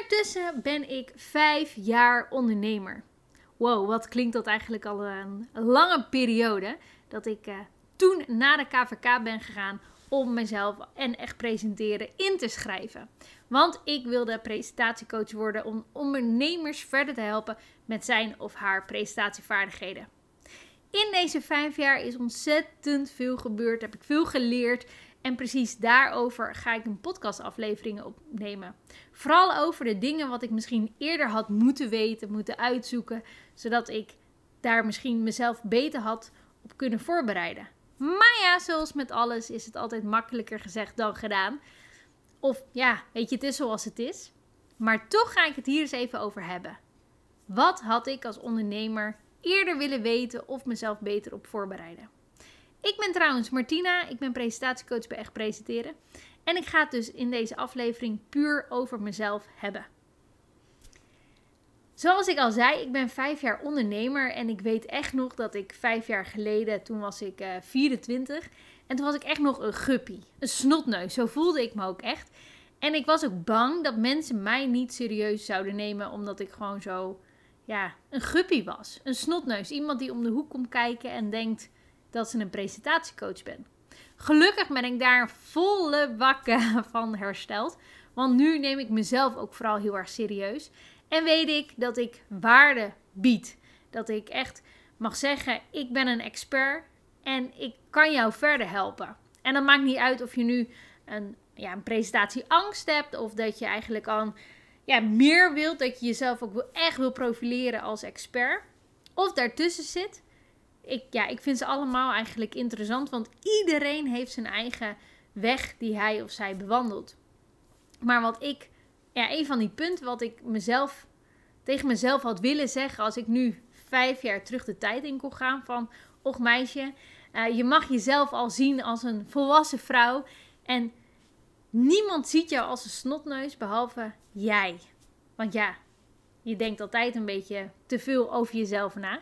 Ondertussen ben ik 5 jaar ondernemer. Wow, wat klinkt dat eigenlijk al een lange periode. Dat ik toen naar de KVK ben gegaan om mezelf en echt presenteren in te schrijven. Want ik wilde presentatiecoach worden om ondernemers verder te helpen met zijn of haar presentatievaardigheden. In deze 5 jaar is ontzettend veel gebeurd, heb ik veel geleerd. En precies daarover ga ik een podcastaflevering opnemen. Vooral over de dingen wat ik misschien eerder had moeten weten, moeten uitzoeken. Zodat ik daar misschien mezelf beter had op kunnen voorbereiden. Maar ja, zoals met alles is het altijd makkelijker gezegd dan gedaan. Of ja, weet je, het is zoals het is. Maar toch ga ik het hier eens even over hebben. Wat had ik als ondernemer eerder willen weten of mezelf beter op voorbereiden? Ik ben trouwens Martina, ik ben presentatiecoach bij Echt Presenteren. En ik ga het dus in deze aflevering puur over mezelf hebben. Zoals ik al zei, ik ben 5 jaar ondernemer en ik weet echt nog dat ik 5 jaar geleden, toen was ik 24. En toen was ik echt nog een guppie, een snotneus, zo voelde ik me ook echt. En ik was ook bang dat mensen mij niet serieus zouden nemen omdat ik gewoon zo, ja, een guppie was. Een snotneus, iemand die om de hoek komt kijken en denkt dat ze een presentatiecoach ben. Gelukkig ben ik daar volle bakken van hersteld. Want nu neem ik mezelf ook vooral heel erg serieus. En weet ik dat ik waarde bied. Dat ik echt mag zeggen, ik ben een expert en ik kan jou verder helpen. En dat maakt niet uit of je nu een presentatieangst hebt. Of dat je eigenlijk al meer wilt. Dat je jezelf ook echt wil profileren als expert. Of daartussen zit. Ik vind ze allemaal eigenlijk interessant, want iedereen heeft zijn eigen weg die hij of zij bewandelt. Maar een van die punten wat ik tegen mezelf had willen zeggen als ik nu 5 jaar terug de tijd in kon gaan van, och meisje, je mag jezelf al zien als een volwassen vrouw en niemand ziet jou als een snotneus behalve jij. Want ja, je denkt altijd een beetje te veel over jezelf na.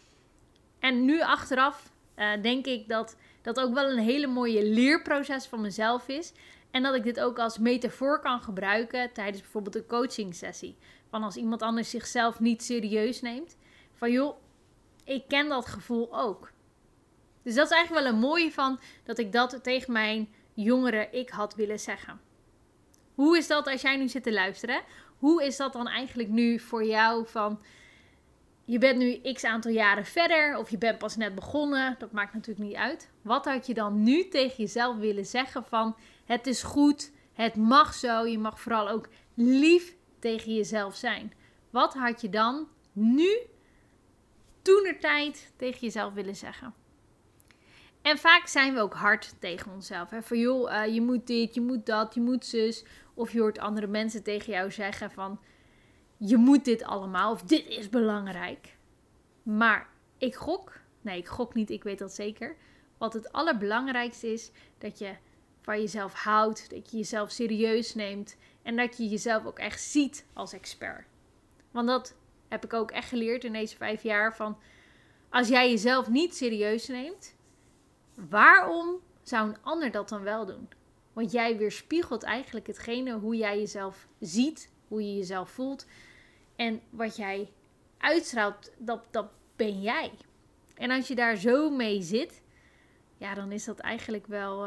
En nu achteraf denk ik dat dat ook wel een hele mooie leerproces van mezelf is. En dat ik dit ook als metafoor kan gebruiken tijdens bijvoorbeeld een coaching sessie. Van als iemand anders zichzelf niet serieus neemt. Van joh, ik ken dat gevoel ook. Dus dat is eigenlijk wel een mooie van dat ik dat tegen mijn jongere ik had willen zeggen. Hoe is dat als jij nu zit te luisteren? Hoe is dat dan eigenlijk nu voor jou van... Je bent nu x aantal jaren verder of je bent pas net begonnen. Dat maakt natuurlijk niet uit. Wat had je dan nu tegen jezelf willen zeggen van... Het is goed, het mag zo. Je mag vooral ook lief tegen jezelf zijn. Wat had je dan nu, toentertijd, tegen jezelf willen zeggen? En vaak zijn we ook hard tegen onszelf. Hè? Van joh, je moet dit, je moet dat, je moet zus. Of je hoort andere mensen tegen jou zeggen van... Je moet dit allemaal of dit is belangrijk. Maar ik gok niet, ik weet dat zeker. Wat het allerbelangrijkste is, dat je van jezelf houdt, dat je jezelf serieus neemt en dat je jezelf ook echt ziet als expert. Want dat heb ik ook echt geleerd in deze 5 jaar van, als jij jezelf niet serieus neemt, waarom zou een ander dat dan wel doen? Want jij weerspiegelt eigenlijk hetgene hoe jij jezelf ziet, hoe je jezelf voelt. En wat jij uitstraalt, dat ben jij. En als je daar zo mee zit, ja, dan is dat eigenlijk wel...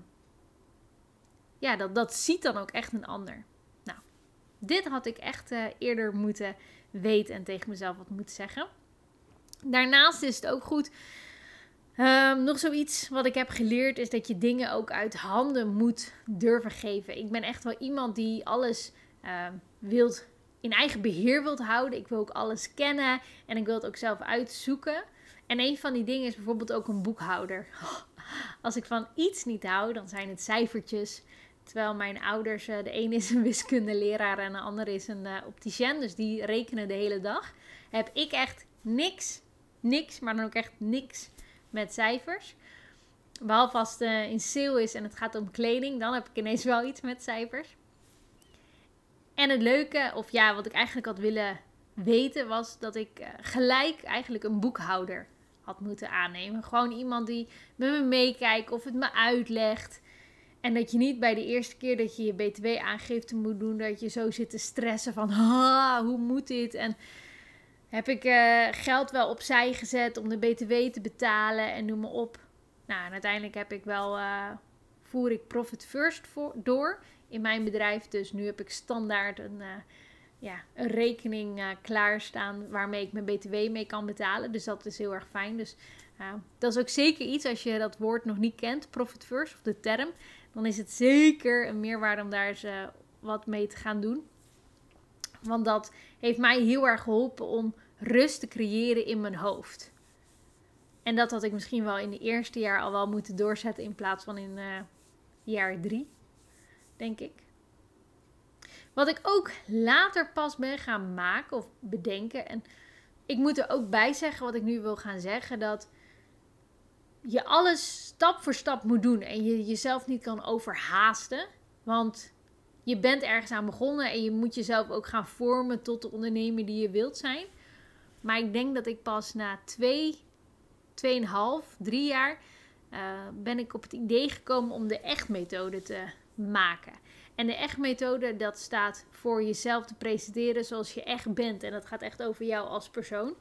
dat ziet dan ook echt een ander. Nou, dit had ik echt eerder moeten weten en tegen mezelf wat moeten zeggen. Daarnaast is het ook goed... nog zoiets wat ik heb geleerd is dat je dingen ook uit handen moet durven geven. Ik ben echt wel iemand die alles in eigen beheer wilt houden. Ik wil ook alles kennen en ik wil het ook zelf uitzoeken. En een van die dingen is bijvoorbeeld ook een boekhouder. Als ik van iets niet hou, dan zijn het cijfertjes. Terwijl mijn ouders, de een is een wiskundeleraar en de ander is een opticien. Dus die rekenen de hele dag. Heb ik echt niks, maar dan ook echt niks met cijfers. Behalve als het in sale is en het gaat om kleding. Dan heb ik ineens wel iets met cijfers. En het leuke, wat ik eigenlijk had willen weten, was dat ik gelijk eigenlijk een boekhouder had moeten aannemen. Gewoon iemand die met me meekijkt of het me uitlegt. En dat je niet bij de eerste keer dat je je btw-aangifte moet doen, dat je zo zit te stressen van, hoe moet dit? En heb ik geld wel opzij gezet om de btw te betalen en noem maar op. Nou, en uiteindelijk voer ik Profit First door in mijn bedrijf. Dus nu heb ik standaard een rekening klaarstaan waarmee ik mijn btw mee kan betalen. Dus dat is heel erg fijn. Dus dat is ook zeker iets als je dat woord nog niet kent, Profit First, of de term. Dan is het zeker een meerwaarde om daar eens wat mee te gaan doen. Want dat heeft mij heel erg geholpen om rust te creëren in mijn hoofd. En dat had ik misschien wel in het eerste jaar al wel moeten doorzetten in plaats van in jaar 3, denk ik. Wat ik ook later pas ben gaan maken of bedenken. En ik moet er ook bij zeggen wat ik nu wil gaan zeggen. Dat je alles stap voor stap moet doen. En je jezelf niet kan overhaasten. Want je bent ergens aan begonnen. En je moet jezelf ook gaan vormen tot de ondernemer die je wilt zijn. Maar ik denk dat ik pas na 2,5, 3 jaar ben ik op het idee gekomen om de echt-methode te maken. En de echt-methode, dat staat voor jezelf te presenteren zoals je echt bent. En dat gaat echt over jou als persoon.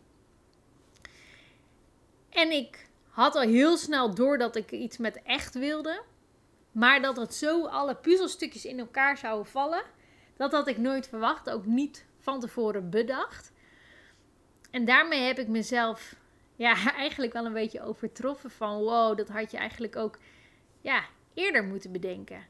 En ik had al heel snel door dat ik iets met echt wilde. Maar dat het zo alle puzzelstukjes in elkaar zouden vallen. Dat had ik nooit verwacht. Ook niet van tevoren bedacht. En daarmee heb ik mezelf eigenlijk wel een beetje overtroffen van wow, dat had je eigenlijk ook eerder moeten bedenken.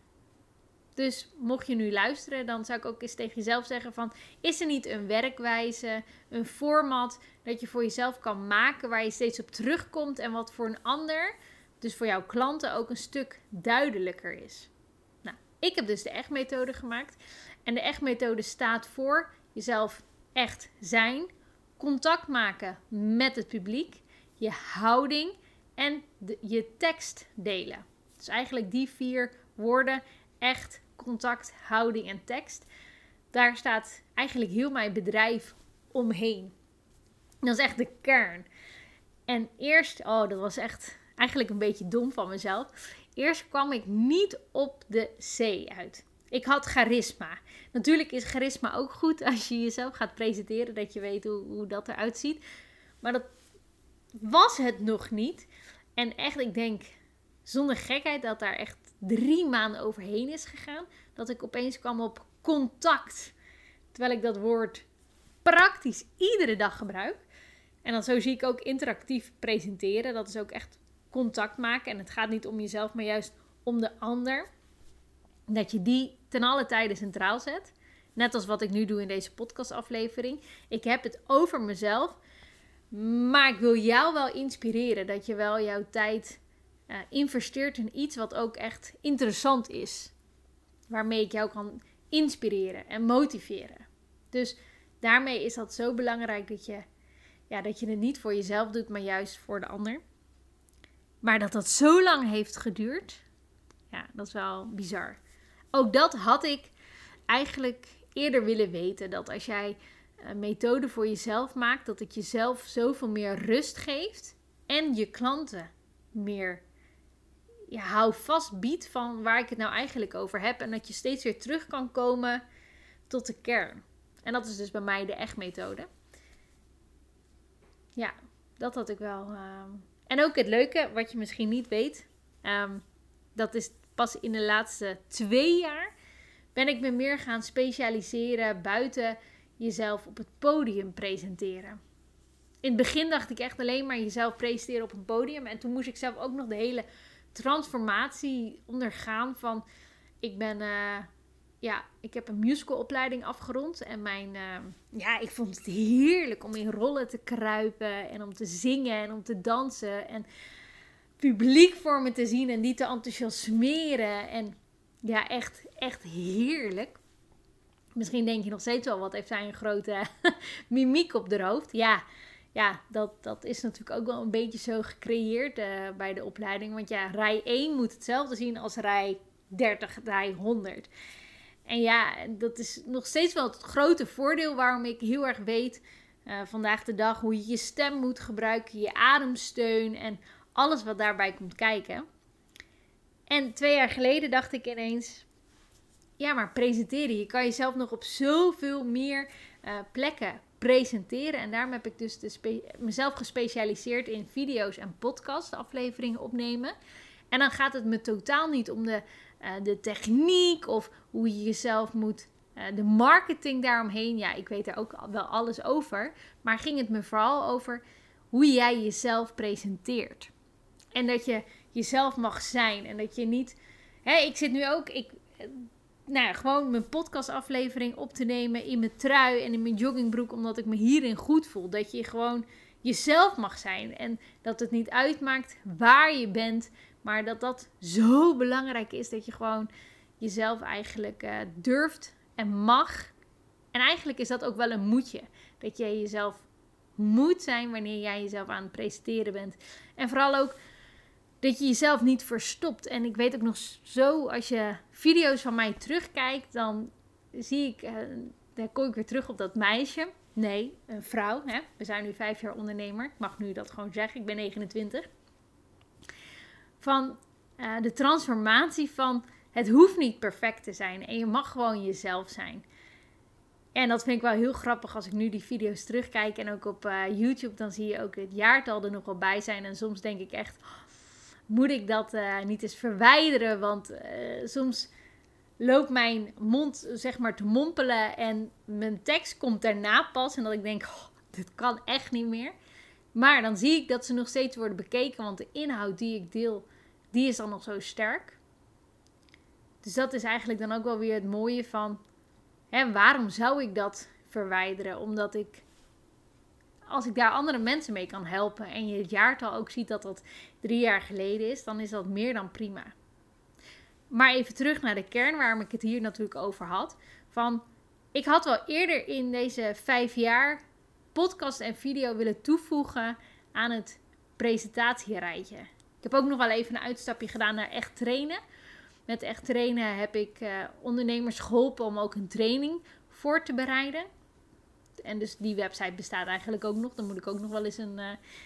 Dus mocht je nu luisteren, dan zou ik ook eens tegen jezelf zeggen van, is er niet een werkwijze, een format dat je voor jezelf kan maken waar je steeds op terugkomt en wat voor een ander, dus voor jouw klanten ook een stuk duidelijker is. Nou, ik heb dus de echt-methode gemaakt. En de echt-methode staat voor jezelf echt zijn, contact maken met het publiek, je houding en je tekst delen. Dus eigenlijk die 4 woorden, echt, contact, houding en tekst. Daar staat eigenlijk heel mijn bedrijf omheen. Dat is echt de kern. En eerst, dat was echt eigenlijk een beetje dom van mezelf. Eerst kwam ik niet op de C uit. Ik had charisma. Natuurlijk is charisma ook goed als je jezelf gaat presenteren, dat je weet hoe dat eruit ziet. Maar dat was het nog niet. En echt, ik denk zonder gekheid dat daar echt 3 maanden overheen is gegaan. Dat ik opeens kwam op contact. Terwijl ik dat woord praktisch iedere dag gebruik. En dan zo zie ik ook interactief presenteren. Dat is ook echt contact maken. En het gaat niet om jezelf, maar juist om de ander. Dat je die ten alle tijde centraal zet. Net als wat ik nu doe in deze podcastaflevering. Ik heb het over mezelf. Maar ik wil jou wel inspireren. Dat je wel jouw tijd investeert in iets wat ook echt interessant is. Waarmee ik jou kan inspireren en motiveren. Dus daarmee is dat zo belangrijk dat je het niet voor jezelf doet, maar juist voor de ander. Maar dat zo lang heeft geduurd, dat is wel bizar. Ook dat had ik eigenlijk eerder willen weten. Dat als jij een methode voor jezelf maakt, dat het jezelf zoveel meer rust geeft. En je klanten meer houvast biedt van waar ik het nou eigenlijk over heb. En dat je steeds weer terug kan komen tot de kern. En dat is dus bij mij de echt-methode. Ja, dat had ik wel. En ook het leuke, wat je misschien niet weet. Dat is pas in de laatste 2 jaar. Ben ik me meer gaan specialiseren buiten jezelf op het podium presenteren. In het begin dacht ik echt alleen maar jezelf presenteren op een podium. En toen moest ik zelf ook nog de hele transformatie ondergaan van... Ik heb een musicalopleiding afgerond. En ik vond het heerlijk om in rollen te kruipen. En om te zingen en om te dansen. En publiek voor me te zien en die te enthousiasmeren. En echt heerlijk. Misschien denk je nog steeds wel, wat heeft zij een grote mimiek op de hoofd. Ja, dat is natuurlijk ook wel een beetje zo gecreëerd bij de opleiding. Want rij 1 moet hetzelfde zien als rij 30, rij 100. En dat is nog steeds wel het grote voordeel waarom ik heel erg weet vandaag de dag hoe je je stem moet gebruiken, je ademsteun en alles wat daarbij komt kijken. En 2 jaar geleden dacht ik ineens, ja, maar presenteren. Je kan jezelf nog op zoveel meer plekken presenteren. En daarom heb ik dus mezelf gespecialiseerd in video's en podcast afleveringen opnemen. En dan gaat het me totaal niet om de techniek of hoe je jezelf moet, de marketing daaromheen. Ja, ik weet er ook wel alles over. Maar ging het me vooral over hoe jij jezelf presenteert. En dat je jezelf mag zijn. En dat je niet... ik zit nu ook... gewoon mijn podcastaflevering op te nemen in mijn trui en in mijn joggingbroek, omdat ik me hierin goed voel. Dat je gewoon jezelf mag zijn. En dat het niet uitmaakt waar je bent, maar dat dat zo belangrijk is dat je gewoon jezelf eigenlijk durft en mag. En eigenlijk is dat ook wel een moedje. Dat je jezelf moet zijn wanneer jij jezelf aan het presenteren bent. En vooral ook dat je jezelf niet verstopt. En ik weet ook nog zo, als je video's van mij terugkijkt, dan zie ik, dan kom ik weer terug op dat meisje. Nee, een vrouw. Hè? We zijn nu 5 jaar ondernemer. Ik mag nu dat gewoon zeggen. Ik ben 29. Van de transformatie van het hoeft niet perfect te zijn. En je mag gewoon jezelf zijn. En dat vind ik wel heel grappig als ik nu die video's terugkijk. En ook op YouTube, dan zie je ook het jaartal er nog wel bij zijn. En soms denk ik echt, moet ik dat niet eens verwijderen? Want soms loopt mijn mond zeg maar te mompelen en mijn tekst komt daarna pas. En dat ik denk, dit kan echt niet meer. Maar dan zie ik dat ze nog steeds worden bekeken. Want de inhoud die ik deel, die is dan nog zo sterk. Dus dat is eigenlijk dan ook wel weer het mooie van, waarom zou ik dat verwijderen? Omdat als ik daar andere mensen mee kan helpen en je het jaartal ook ziet dat dat 3 jaar geleden is, dan is dat meer dan prima. Maar even terug naar de kern, waarom ik het hier natuurlijk over had. Ik had wel eerder in deze 5 jaar podcast en video willen toevoegen aan het presentatierijtje. Ik heb ook nog wel even een uitstapje gedaan naar echt trainen. Met echt trainen heb ik ondernemers geholpen om ook een training voor te bereiden. En dus die website bestaat eigenlijk ook nog. Dan moet ik ook nog wel eens een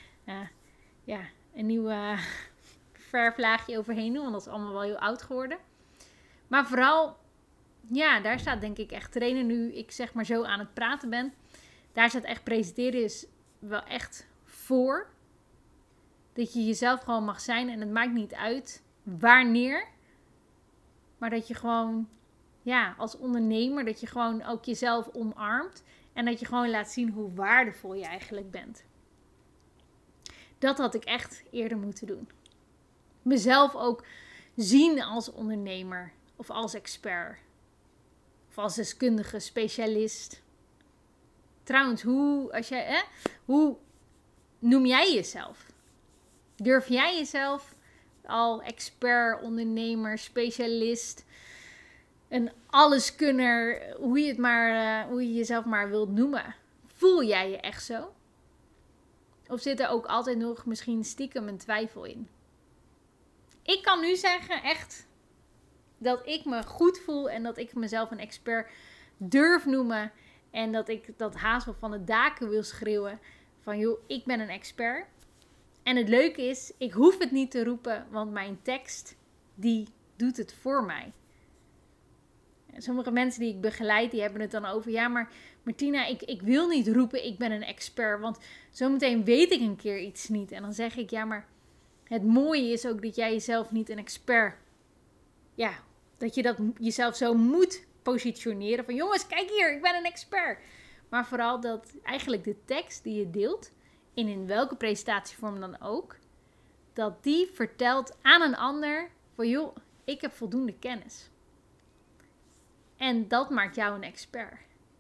nieuw verflaagje overheen doen. Want dat is allemaal wel heel oud geworden. Maar vooral, daar staat denk ik echt trainen. Nu ik zeg maar zo aan het praten ben. Daar staat echt presenteren is wel echt voor. Dat je jezelf gewoon mag zijn. En het maakt niet uit wanneer. Maar dat je gewoon, als ondernemer, dat je gewoon ook jezelf omarmt. En dat je gewoon laat zien hoe waardevol je eigenlijk bent. Dat had ik echt eerder moeten doen. Mezelf ook zien als ondernemer. Of als expert. Of als deskundige, specialist. Trouwens, hoe noem jij jezelf? Durf jij jezelf al expert, ondernemer, specialist, een alleskunner, hoe je jezelf maar wilt noemen? Voel jij je echt zo? Of zit er ook altijd nog misschien stiekem een twijfel in? Ik kan nu zeggen echt dat ik me goed voel en dat ik mezelf een expert durf noemen. En dat ik dat haast wel van de daken wil schreeuwen van joh, ik ben een expert. En het leuke is, ik hoef het niet te roepen, want mijn tekst, die doet het voor mij. Sommige mensen die ik begeleid, die hebben het dan over, ja maar Martina, ik wil niet roepen, ik ben een expert, want zometeen weet ik een keer iets niet. En dan zeg ik, ja maar het mooie is ook dat jij jezelf niet een expert, dat je dat jezelf zo moet positioneren. Van jongens, kijk hier, ik ben een expert. Maar vooral dat eigenlijk de tekst die je deelt, in welke presentatievorm dan ook, dat die vertelt aan een ander van joh, ik heb voldoende kennis. En dat maakt jou een expert.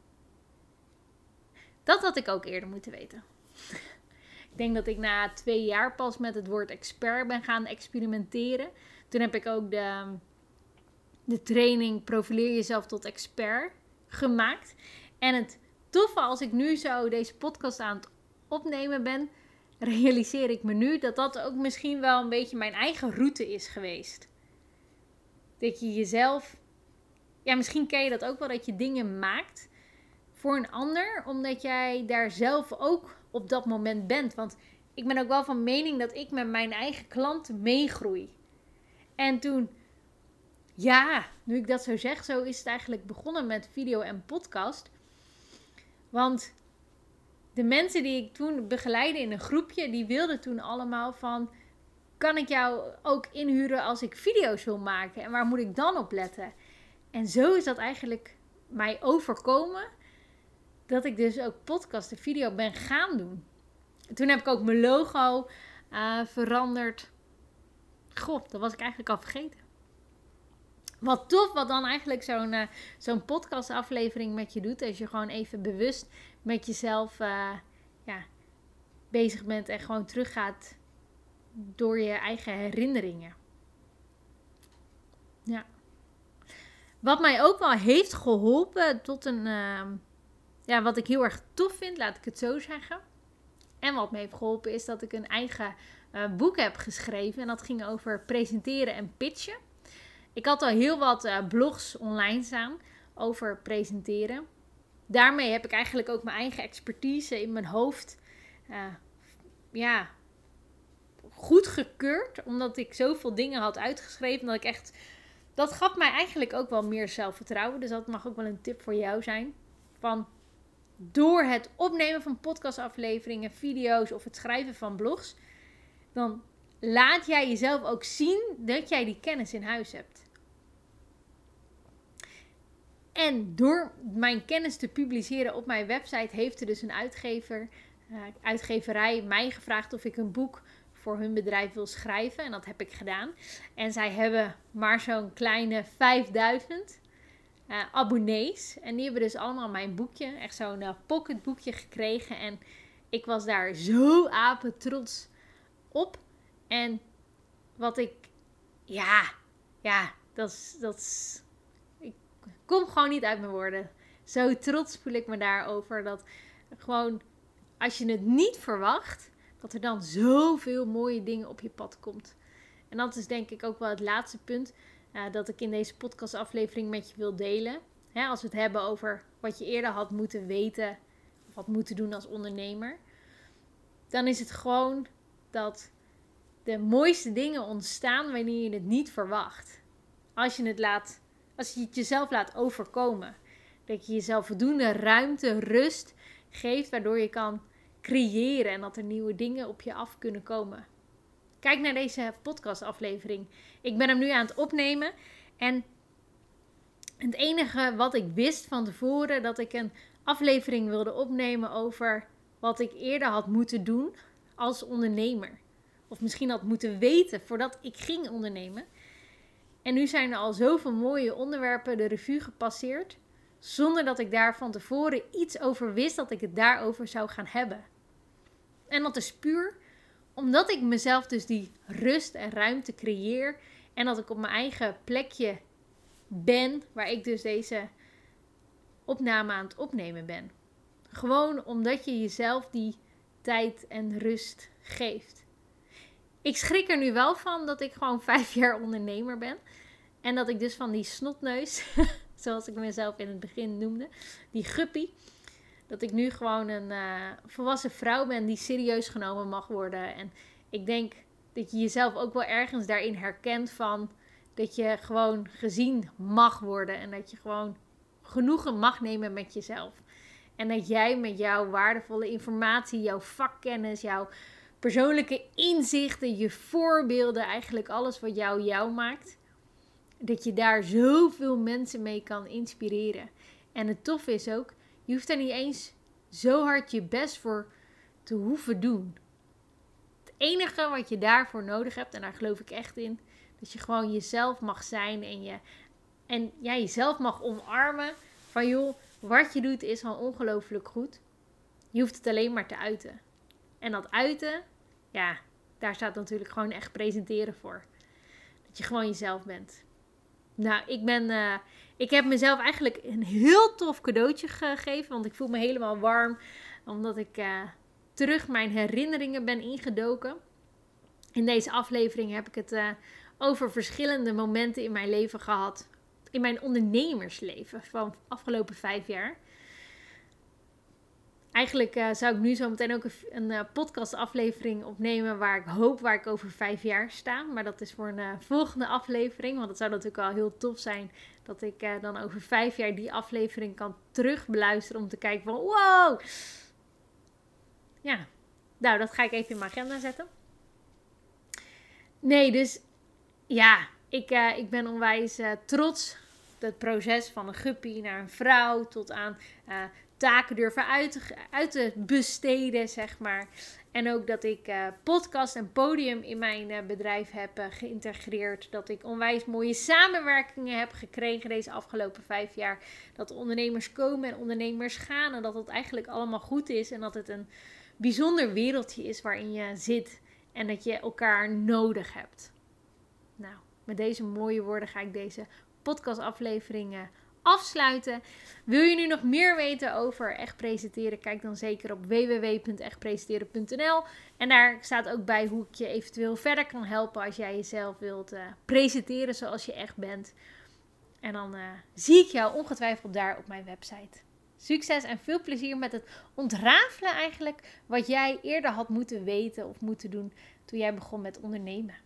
Dat had ik ook eerder moeten weten. Ik denk dat ik na 2 jaar pas met het woord expert ben gaan experimenteren. Toen heb ik ook de training Profileer jezelf tot expert gemaakt. En het toffe als ik nu zo deze podcast aan het opnemen ben, realiseer ik me nu dat dat ook misschien wel een beetje mijn eigen route is geweest. Dat je jezelf, misschien ken je dat ook wel, dat je dingen maakt voor een ander, omdat jij daar zelf ook op dat moment bent. Want ik ben ook wel van mening dat ik met mijn eigen klanten meegroei. En toen, ja, nu ik dat zo zeg, zo is het eigenlijk begonnen met video en podcast. Want de mensen die ik toen begeleidde in een groepje, die wilden toen allemaal van, kan ik jou ook inhuren als ik video's wil maken? En waar moet ik dan op letten? En zo is dat eigenlijk mij overkomen, dat ik dus ook podcast en video ben gaan doen. En toen heb ik ook mijn logo veranderd. Goh, dat was ik eigenlijk al vergeten. Wat tof, wat dan eigenlijk zo'n podcastaflevering met je doet. Als je gewoon even bewust met jezelf bezig bent en gewoon teruggaat door je eigen herinneringen. Ja. Wat mij ook wel heeft geholpen tot wat ik heel erg tof vind, laat ik het zo zeggen. En wat me heeft geholpen is dat ik een eigen boek heb geschreven. En dat ging over presenteren en pitchen. Ik had al heel wat blogs online staan over presenteren. Daarmee heb ik eigenlijk ook mijn eigen expertise in mijn hoofd goedgekeurd. Omdat ik zoveel dingen had uitgeschreven dat gaf mij eigenlijk ook wel meer zelfvertrouwen. Dus dat mag ook wel een tip voor jou zijn. Van door het opnemen van podcastafleveringen, video's of het schrijven van blogs, dan laat jij jezelf ook zien dat jij die kennis in huis hebt. En door mijn kennis te publiceren op mijn website heeft er dus een uitgeverij mij gevraagd of ik een boek voor hun bedrijf wil schrijven. En dat heb ik gedaan. En zij hebben maar zo'n kleine 5000 abonnees. En die hebben dus allemaal mijn boekje, echt zo'n pocketboekje gekregen. En ik was daar zo apetrots op. En wat ik, dat is, ik kom gewoon niet uit mijn woorden. Zo trots voel ik me daarover. Dat gewoon, als je het niet verwacht, dat er dan zoveel mooie dingen op je pad komt. En dat is denk ik ook wel het laatste punt dat ik in deze podcastaflevering met je wil delen. Als we het hebben over wat je eerder had moeten weten of had moeten doen als ondernemer. Dan is het gewoon dat de mooiste dingen ontstaan wanneer je het niet verwacht. Als je het jezelf laat overkomen. Dat je jezelf voldoende ruimte, rust geeft, waardoor je kan creëren en dat er nieuwe dingen op je af kunnen komen. Kijk naar deze podcastaflevering. Ik ben hem nu aan het opnemen en het enige wat ik wist van tevoren, dat ik een aflevering wilde opnemen over wat ik eerder had moeten doen als ondernemer. Of misschien had moeten weten voordat ik ging ondernemen. En nu zijn er al zoveel mooie onderwerpen de revue gepasseerd, zonder dat ik daar van tevoren iets over wist dat ik het daarover zou gaan hebben. En dat is puur omdat ik mezelf dus die rust en ruimte creëer en dat ik op mijn eigen plekje ben, waar ik dus deze opname aan het opnemen ben. Gewoon omdat je jezelf die tijd en rust geeft. Ik schrik er nu wel van dat ik gewoon 5 jaar ondernemer ben. En dat ik dus van die snotneus, zoals ik mezelf in het begin noemde, die guppie, dat ik nu gewoon een volwassen vrouw ben die serieus genomen mag worden. En ik denk dat je jezelf ook wel ergens daarin herkent van dat je gewoon gezien mag worden. En dat je gewoon genoegen mag nemen met jezelf. En dat jij met jouw waardevolle informatie, jouw vakkennis, jouw persoonlijke inzichten, je voorbeelden, eigenlijk alles wat jou maakt, dat je daar zoveel mensen mee kan inspireren. En het tof is ook, je hoeft er niet eens zo hard je best voor te hoeven doen. Het enige wat je daarvoor nodig hebt, en daar geloof ik echt in, dat je gewoon jezelf mag zijn en jezelf mag omarmen. Van joh, wat je doet is al ongelooflijk goed. Je hoeft het alleen maar te uiten. En dat uiten, daar staat natuurlijk gewoon echt presenteren voor. Dat je gewoon jezelf bent. Nou, ik heb mezelf eigenlijk een heel tof cadeautje gegeven. Want ik voel me helemaal warm. Omdat ik terug mijn herinneringen ben ingedoken. In deze aflevering heb ik het over verschillende momenten in mijn leven gehad. In mijn ondernemersleven van de afgelopen 5 jaar. Eigenlijk zou ik nu zo meteen ook een podcastaflevering opnemen waar ik over 5 jaar sta. Maar dat is voor een volgende aflevering. Want het zou natuurlijk wel heel tof zijn dat ik dan over 5 jaar die aflevering kan terugbeluisteren om te kijken van wow. Ja, nou dat ga ik even in mijn agenda zetten. Nee, dus ja, ik ben onwijs trots. Het proces van een guppy naar een vrouw tot aan taken durven uit te besteden, zeg maar. En ook dat ik podcast en podium in mijn bedrijf heb geïntegreerd. Dat ik onwijs mooie samenwerkingen heb gekregen deze afgelopen 5 jaar. Dat ondernemers komen en ondernemers gaan. En dat het eigenlijk allemaal goed is. En dat het een bijzonder wereldje is waarin je zit. En dat je elkaar nodig hebt. Nou, met deze mooie woorden ga ik deze podcastaflevering afsluiten. Wil je nu nog meer weten over echt presenteren? Kijk dan zeker op www.echtpresenteren.nl. En daar staat ook bij hoe ik je eventueel verder kan helpen als jij jezelf wilt presenteren zoals je echt bent. En dan zie ik jou ongetwijfeld daar op mijn website. Succes en veel plezier met het ontrafelen eigenlijk wat jij eerder had moeten weten of moeten doen toen jij begon met ondernemen.